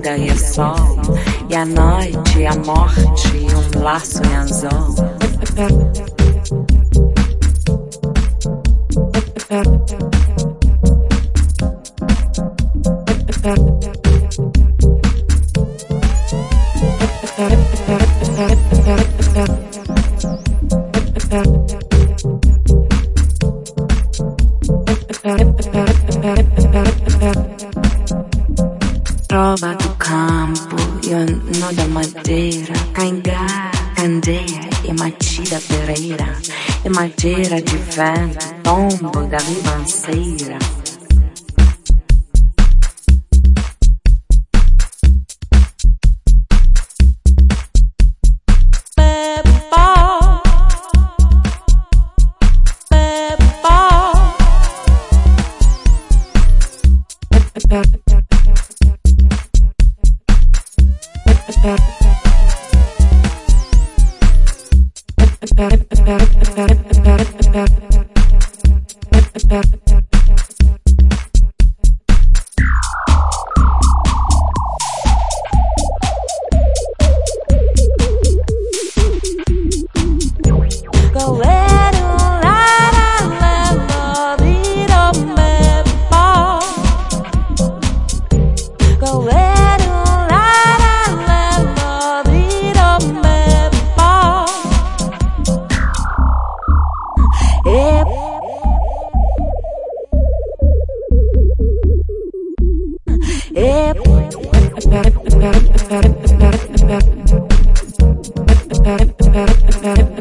vida e é sol, e a noite e a morte e um laço em anzol. Trova do campo e o nó da madeira, Caingá, Candeia e Matida Pereira, e madeira de vento, tombo da ribanceira. Better.